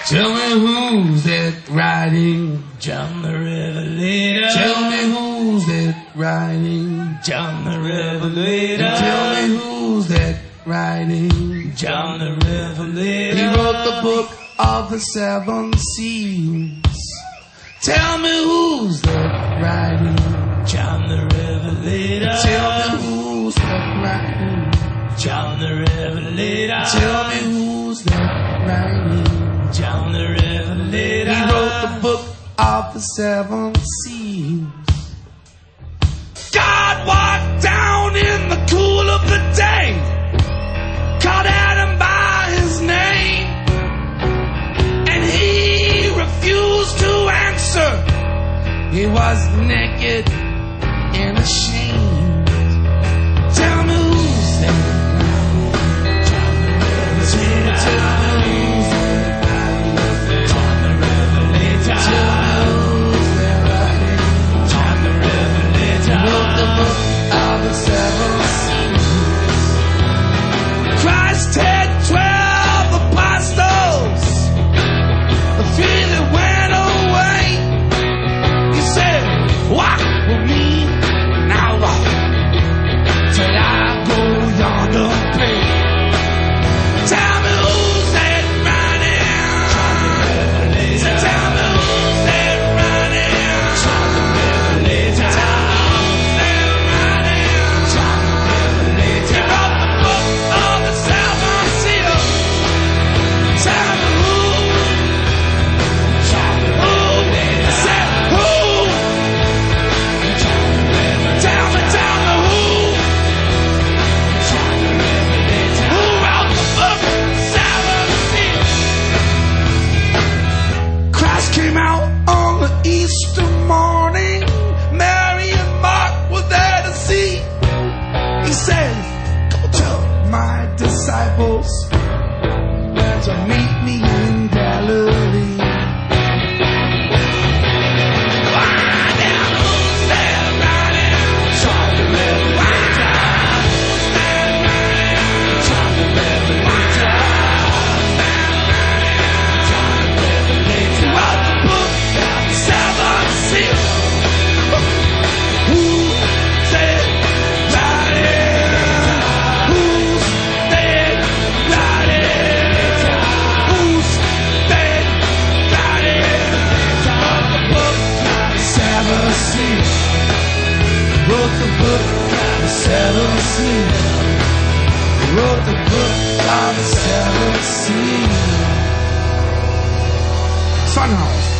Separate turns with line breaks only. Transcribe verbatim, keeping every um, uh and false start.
Tell me who's that riding John the Revelator? Tell me who's that riding John the Revelator? Tell me who's that riding John the Revelator? He wrote the book of the seven seals. Tell me who's that riding John the Revelator? Tell me who's that riding John the Revelator? Tell me who's that riding John the Revelator? He wrote the book of the seven seals. God walked down in the cool of the day, called Adam by his name, and he refused to answer. He was naked and ashamed. Tell me who's that? John the Revelator. Tell me who's that? John the Revelator. Tell me who's that? John the Revelator. He wrote the book of the seven seals. Christ had twelve apostles, the three that went away. He said, walk with me now, walk till I go yonder pray. Tell me who's that running? So tell me who's that running? John the Revelator. Tell me who's that running? John the Revelator. He wrote the book of the seven seals. Tell me who? John the Revelator. I said who? John the Revelator. Tell me, tell me who? John the Revelator. Who wrote the book of the seven seals? Christ came out on the Easter morning. Mary and Mark were there to see. He said, go tell my disciples to meet me in Galilee. Wrote the book of the seven seals. Wrote the book of the seven seals. Funhouse.